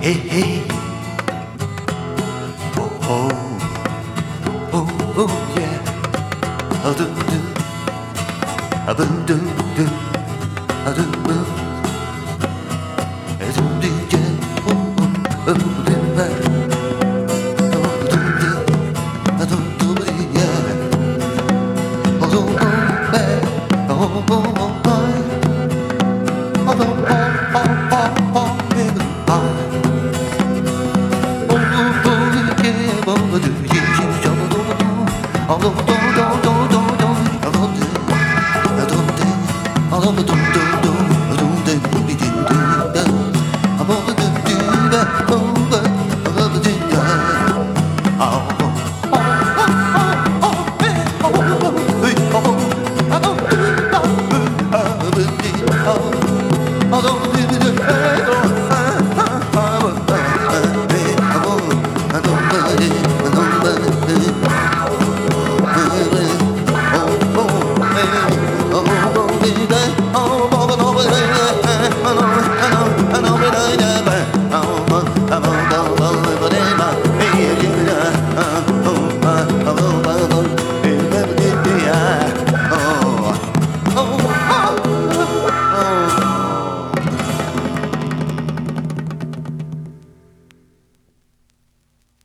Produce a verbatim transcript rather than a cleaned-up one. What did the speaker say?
Hey, hey. Oh, oh, oh, oh, yeah. Oh, do, do. Oh, do, do, do. Oh, do, do. Oh, do, do, yeah. Oh, oh, oh, do, do.